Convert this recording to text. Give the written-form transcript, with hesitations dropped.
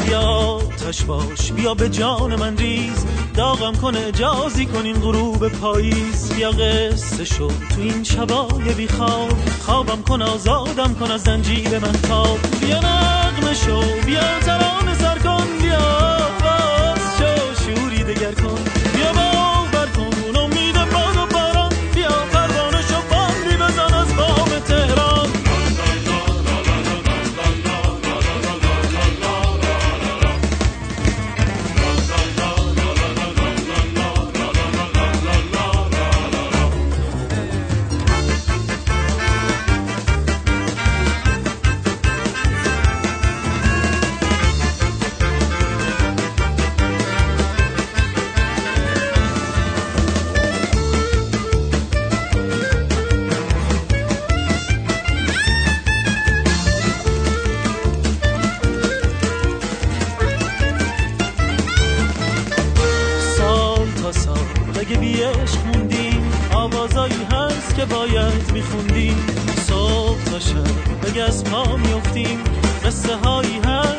بیا آتش باش، بیا به جان من ریز، داغم کن اجازی کن این غروب پاییز. بیا قصه شو تو این شبای بی خواب، خوابم کن آزادم کن از زنجیر من تاب. بیا نغمه شو، بیا ترانه سر کن، بیا باز شو شوری دگر کن. بیا باور کن امید باد و باران، بیا پروانه شو باندی بزن از بام تهران. اگه بی عشق موندیم آوازایی هست که باید میخوندیم. صبح تا شب بگه از پا میفتیم، قصه هایی هست